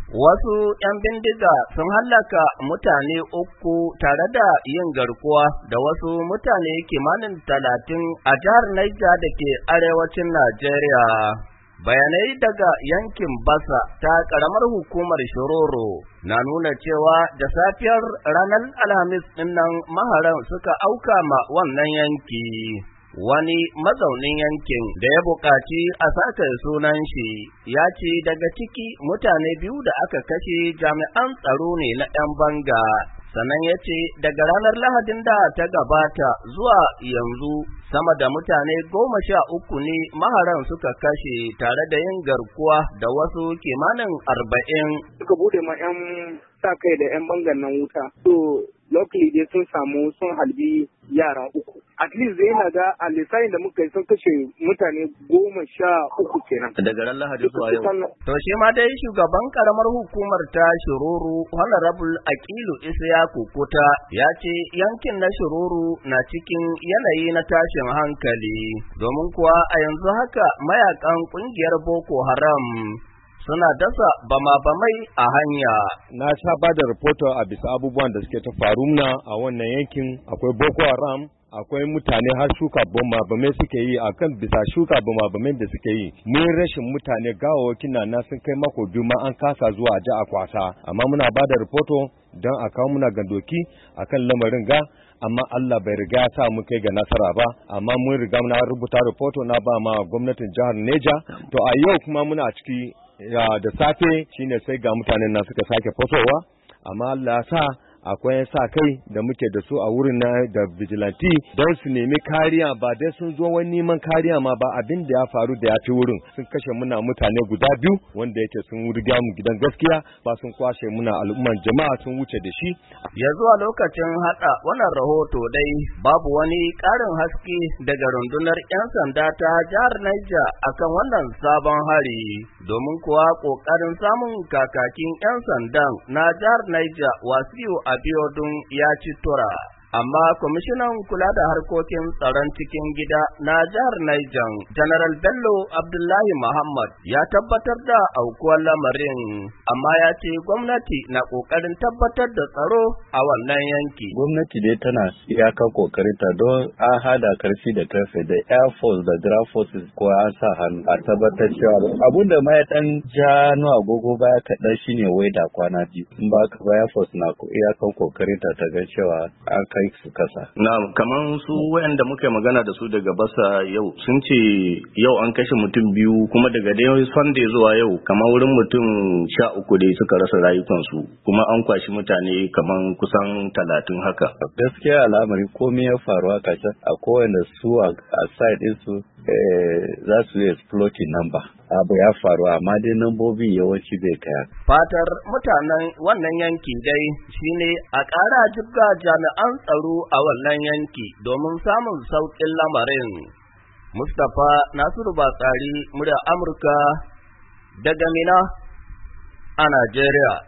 Wasu ‘yan bindiga sun hallaka mutane uku tare da yin garkuwa da wasu mutane kimanin 30 a jihar Niger da ke arewacin Najeriya. Bayanai daga yankin Basa ta ƙaramar hukumar Shiroro na nuna cewa da safiyar ranar Alhamis ɗinnan maharan suka auka ma wannan yanki. Wani mazaunin yankin da ya buƙaci a saka sunan shi ya ce daga ciki mutane biyu da aka kashe jami'an tsaro ne na 'yan banga, sannan ya ce daga ranar Lahadin da ta gabata zuwa yanzu sama da mutane 13 ne maharan suka kashe tare da yin garkuwa da wasu kimanin 40. Suka bude ma 'yan sa kai da 'yan bangan nan wuta. Luckily dai sun halbi yara uku. At least zai na ga a lissafin da muka yi sun kashe mutane 13 kenan. Daga ran Lahadi zuwa yau. To shi ma dai shugaban karamar hukumar ta Shiroro Honorable Akilu Isiyaku Kuta ya ce yankin na Shiroro na cikin yanayi na tashin hankali domin kuwa a yanzu haka mayakan kungiyar Boko Haram suna dasa bama-bamai a hanya. Na sha ba da rahoto a bisa abubuwan da suke ta faru na a wannan yankin. Akwai Boko Haram, akwai mutane har shuka bama-bamai suke yi akan bisa shuka bama-bamai da suke yi. Mun rashin mutane gawawakin na sun kai mako biyu ma an kasa zuwa a ji a kwasa. Amma muna ba da rahoto don a kawo muna gandoki akan lamarin ga. Amma Allah bai riga ya sa mu kai ga nasara ba, amma mun riga na rubuta rahoto na ba ma gwamnatin jihar Neja. To a yau kuma muna ciki da safe shine sai ga mutanen nan suka sake fitowa, amma Allah ya sa akwai sa kai da muke da su a wurin na da vigilante don su nemi kariya, ba dai sun zo wani neman kariya ma ba, abin da ya faru da ya fi wurin sun kashe muna mutane guda biyu wanda yake sun riga mu gidan gaskiya, ba sun kwashe muna al'umman jama'a sun wuce da shi. Ya zuwa lokacin hada wannan rahoto dai babu wani karin haske daga rundunar 'yan sanda ta jihar Niger akan wannan sabon hari, domin kuwa kokarin samun kakakin 'yan sandan na jihar Niger Wasiu Abiodun ya ci tura, amma kwamishinan kula da harkokin tsaron cikin gida na jihar Niger, General Bello Abdullahi Muhammad ya tabbatar da aukuwar lamarin, amma ya ce gwamnati na kokarin tabbatar da tsaro a wannan yanki. Gwamnati dai tana iyakar kokarinta don a hada karfi da karfe da Air Force da Ground Forces ko an sa hannu a tabbatar cewa abun da ma ya dan ja agogo baya kaɗan shine wai da kwana biyu. In ba ka ba Air Force na iyakar kokarinta ta ga cewa an kai su kasa. Na'am, kaman su wayanda muka magana da su daga Basa yau sun ce yau an kashe mutum biyu, kuma daga dai Sunday zuwa yau kamar wurin mutum 13 dai suka rasa rayukansu, kuma an kwashi mutane kaman kusan 30 haka. Gaskiya al'amari komai ya faru haka a kowane su a side din su za su yi exploiting number. Abu ya faru amma dai nambobin yawanci bai kaya. Fatar mutanen wannan yanki dai shine a ƙara jibga jami'an tsaro a wannan yanki domin samun sauƙin lamarin. Mustapha Nasiru Batsari, murya Amurka daga Mina a Najeriya.